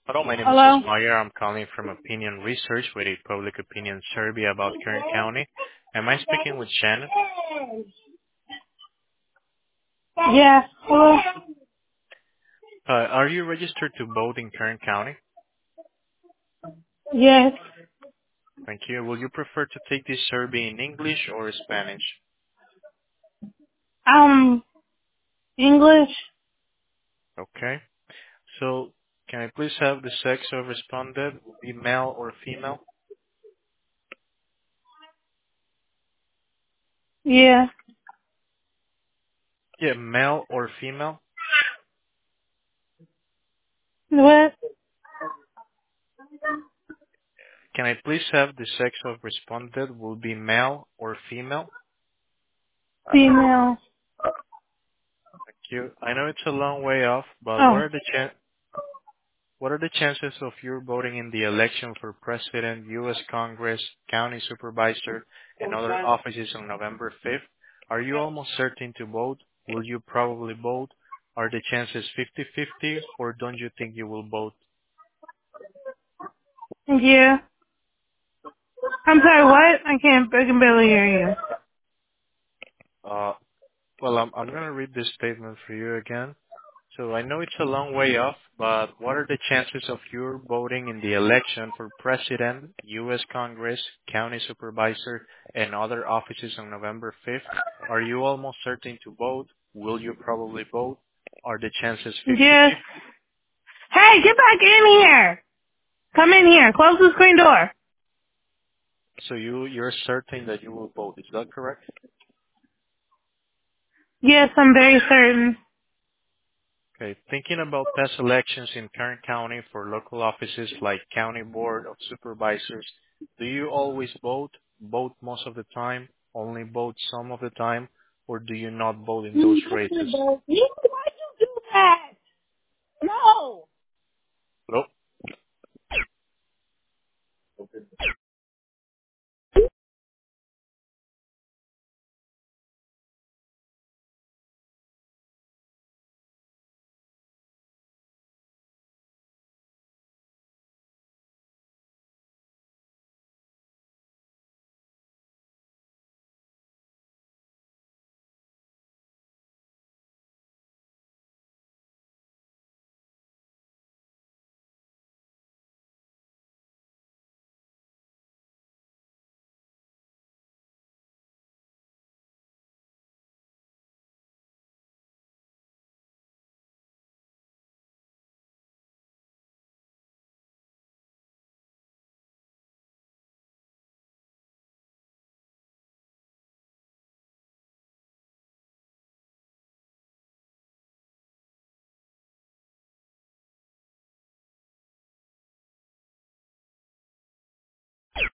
Hello, my name is Hello? Ismail. I'm calling from Opinion Research with a public opinion survey about Kern County. Am I speaking with Shannon? Yeah. Hello? Are you registered to vote in Kern County? Yes. Thank you. Will you prefer to take this survey in English or Spanish? Um, English? Okay. So, can I please have the sex of respondent, be male or female? Yeah. Yeah, male or female? What? Can I please have the sex of respondent will be male or female? Female. Thank you. I know it's a long way off, but Oh. what are the chances of you voting in the election for President, U.S. Congress, County Supervisor, and other offices on November 5th? Are you almost certain to vote? Will you probably vote? Are the chances 50-50, or don't you think you will vote? Yeah. I'm sorry, what? I can barely hear you. Uh, well, I'm going to read this statement for you again. So I know it's a long way off, but what are the chances of you voting in the election for President, U.S. Congress, County Supervisor, and other offices on November 5th? Are you almost certain to vote? Will you probably vote? Are the chances Yes. 50-50? Hey, get back in here! Come in here. Close the screen door. So you're certain that you will vote, is that correct? Yes, I'm very certain. Okay. Thinking about past elections in Kern County for local offices like County Board of Supervisors, do you always vote? Vote most of the time? Only vote some of the time? Or do you not vote in those races?